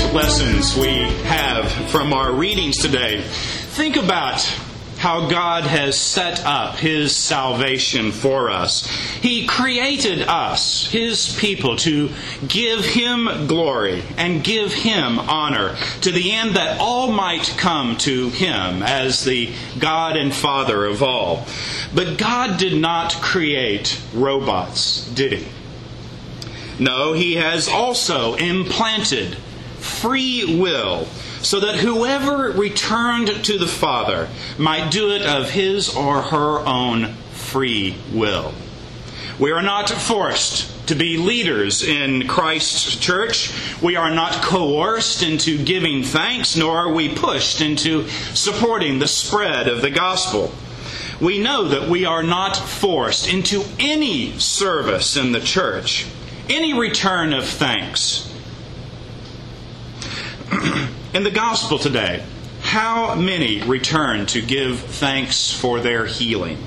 lessons we have from our readings today. Think about how God has set up His salvation for us. He created us, His people, to give Him glory and give Him honor, to the end that all might come to Him as the God and Father of all. But God did not create robots, did He? No, He has also implanted free will, so that whoever returned to the Father might do it of his or her own free will. We are not forced to be leaders in Christ's church. We are not coerced into giving thanks, nor are we pushed into supporting the spread of the gospel. We know that we are not forced into any service in the church, any return of thanks. In the gospel today, how many return to give thanks for their healing?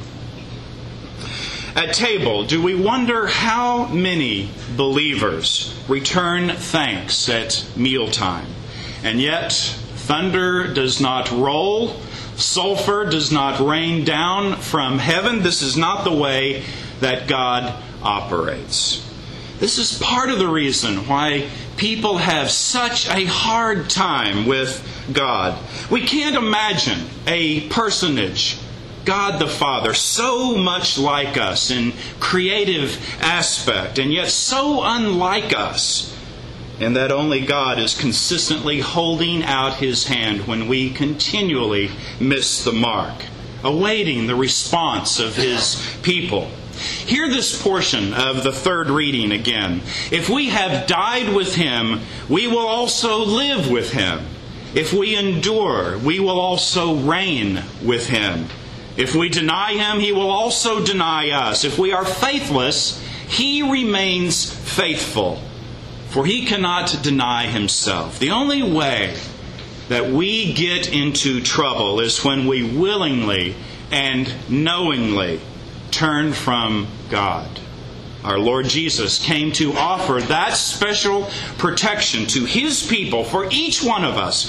At table, do we wonder how many believers return thanks at mealtime? And yet, thunder does not roll, sulfur does not rain down from heaven. This is not the way that God operates. This is part of the reason why people have such a hard time with God. We can't imagine a personage, God the Father, so much like us in creative aspect, and yet so unlike us, in that only God is consistently holding out His hand when we continually miss the mark, awaiting the response of His people. Hear this portion of the third reading again. If we have died with Him, we will also live with Him. If we endure, we will also reign with Him. If we deny Him, He will also deny us. If we are faithless, He remains faithful, for He cannot deny Himself. The only way that we get into trouble is when we willingly and knowingly turn from God. Our Lord Jesus came to offer that special protection to His people. For each one of us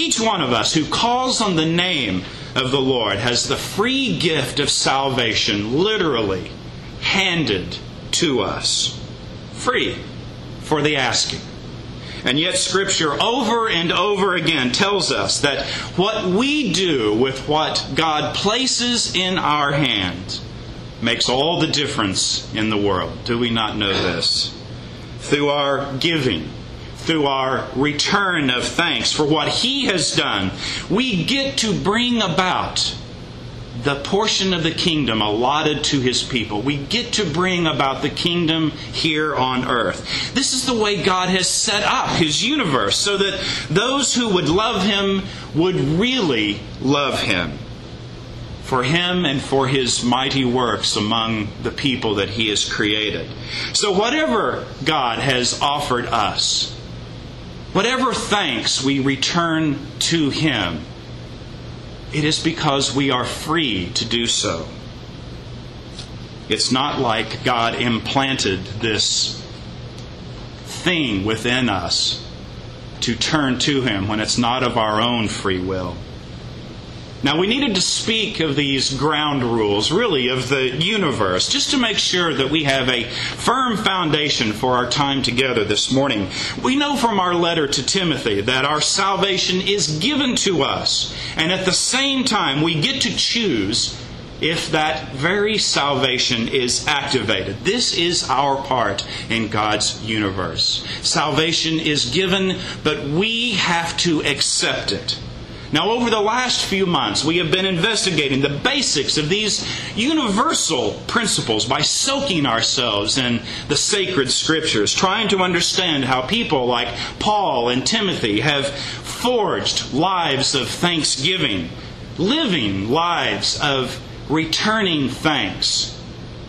who calls on the name of the Lord has the free gift of salvation literally handed to us. Free for the asking. And yet Scripture over and over again tells us that what we do with what God places in our hands makes all the difference in the world. Do we not know this? Through our giving, through our return of thanks for what He has done, we get to bring about the portion of the kingdom allotted to His people. We get to bring about the kingdom here on earth. This is the way God has set up His universe, so that those who would love Him would really love Him, for Him and for His mighty works among the people that He has created. So whatever God has offered us, whatever thanks we return to Him, it is because we are free to do so. It's not like God implanted this thing within us to turn to Him when it's not of our own free will. Now, we needed to speak of these ground rules, really, of the universe, just to make sure that we have a firm foundation for our time together this morning. We know from our letter to Timothy that our salvation is given to us, and at the same time we get to choose if that very salvation is activated. This is our part in God's universe. Salvation is given, but we have to accept it. Now, over the last few months, we have been investigating the basics of these universal principles by soaking ourselves in the sacred Scriptures, trying to understand how people like Paul and Timothy have forged lives of thanksgiving, living lives of returning thanks,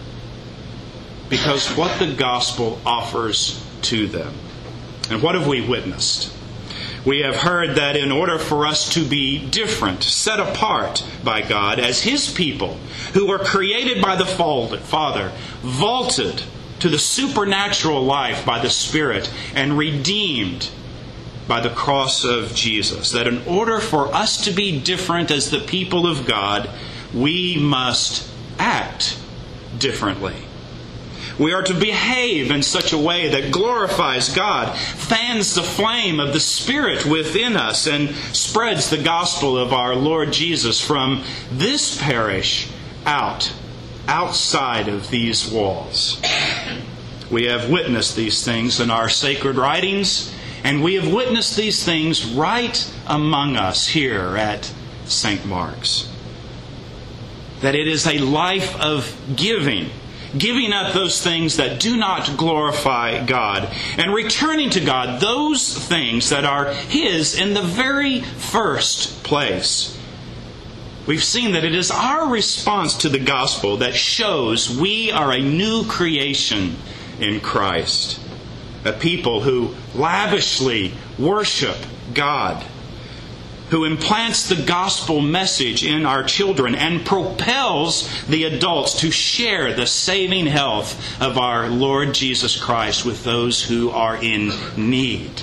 because what the gospel offers to them. And what have we witnessed? We have heard that in order for us to be different, set apart by God as His people, who were created by the Father, vaulted to the supernatural life by the Spirit, and redeemed by the cross of Jesus. That in order for us to be different as the people of God, we must act differently. We are to behave in such a way that glorifies God, fans the flame of the Spirit within us, and spreads the gospel of our Lord Jesus from this parish outside of these walls. We have witnessed these things in our sacred writings, and we have witnessed these things right among us here at St. Mark's. That it is a life of giving up those things that do not glorify God, and returning to God those things that are His in the very first place. We've seen that it is our response to the gospel that shows we are a new creation in Christ. A people who lavishly worship God, who implants the gospel message in our children and propels the adults to share the saving health of our Lord Jesus Christ with those who are in need.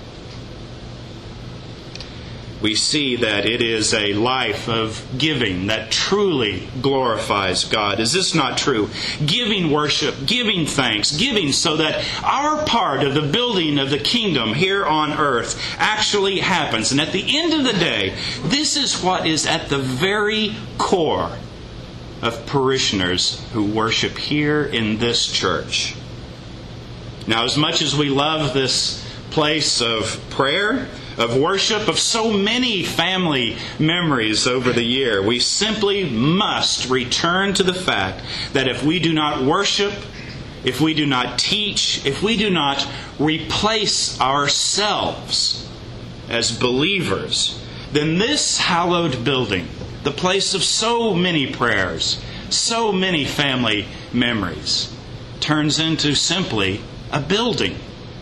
We see that it is a life of giving that truly glorifies God. Is this not true? Giving worship, giving thanks, giving so that our part of the building of the kingdom here on earth actually happens. And at the end of the day, this is what is at the very core of parishioners who worship here in this church. Now, as much as we love this place of prayer, of worship, of so many family memories over the year, we simply must return to the fact that if we do not worship, if we do not teach, if we do not replace ourselves as believers, then this hallowed building, the place of so many prayers, so many family memories, turns into simply a building.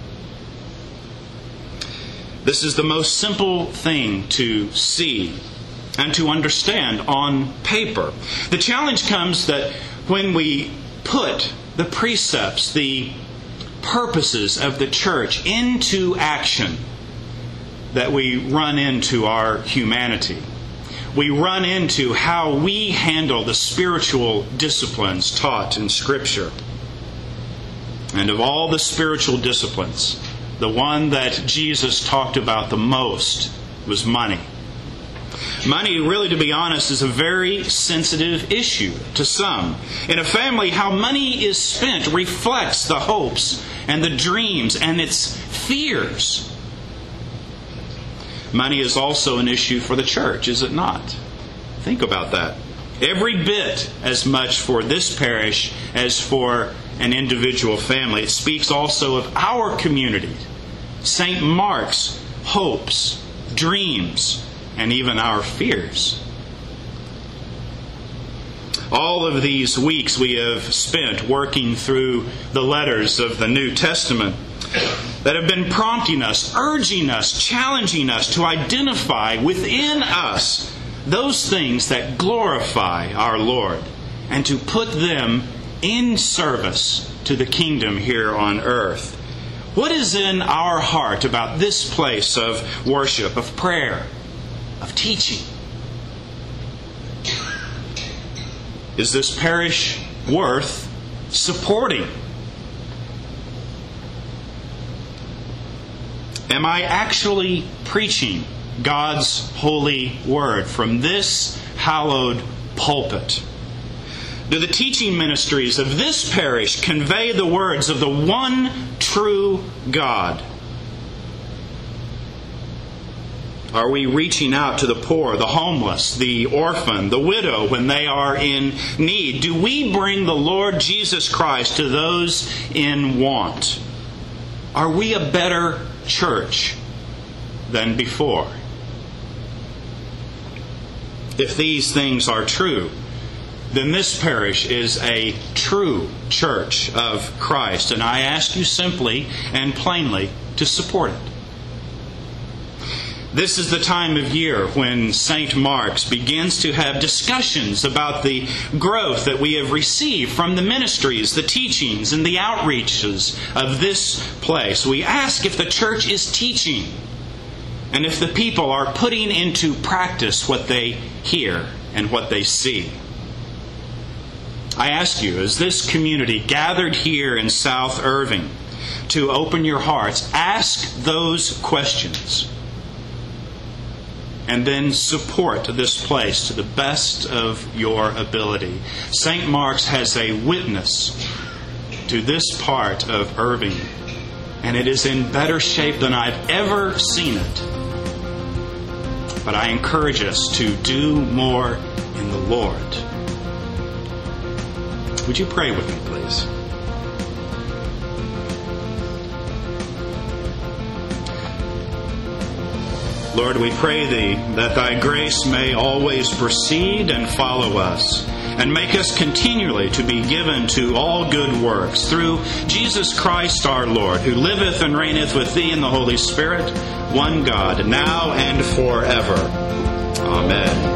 This is the most simple thing to see and to understand on paper. The challenge comes that when we put the precepts, the purposes of the church into action, that we run into our humanity. We run into how we handle the spiritual disciplines taught in Scripture. And of all the spiritual disciplines, the one that Jesus talked about the most was money. Money, really, to be honest, is a very sensitive issue to some. In a family, how money is spent reflects the hopes and the dreams and its fears. Money is also an issue for the church, is it not? Think about that. Every bit as much for this parish as for an individual family. It speaks also of our community, St. Mark's hopes, dreams, and even our fears. All of these weeks we have spent working through the letters of the New Testament that have been prompting us, urging us, challenging us to identify within us those things that glorify our Lord and to put them in service to the kingdom here on earth. What is in our heart about this place of worship, of prayer, of teaching? Is this parish worth supporting? Am I actually preaching God's holy word from this hallowed pulpit? Do the teaching ministries of this parish convey the words of the one true God? Are we reaching out to the poor, the homeless, the orphan, the widow when they are in need? Do we bring the Lord Jesus Christ to those in want? Are we a better church than before? If these things are true, then this parish is a true church of Christ. And I ask you simply and plainly to support it. This is the time of year when St. Mark's begins to have discussions about the growth that we have received from the ministries, the teachings, and the outreaches of this place. We ask if the church is teaching and if the people are putting into practice what they hear and what they see. I ask you, as this community gathered here in South Irving, to open your hearts, ask those questions, and then support this place to the best of your ability. St. Mark's has a witness to this part of Irving, and it is in better shape than I've ever seen it. But I encourage us to do more in the Lord. Would you pray with me, please? Lord, we pray Thee that Thy grace may always precede and follow us, and make us continually to be given to all good works, through Jesus Christ our Lord, who liveth and reigneth with Thee in the Holy Spirit, one God, now and forever. Amen.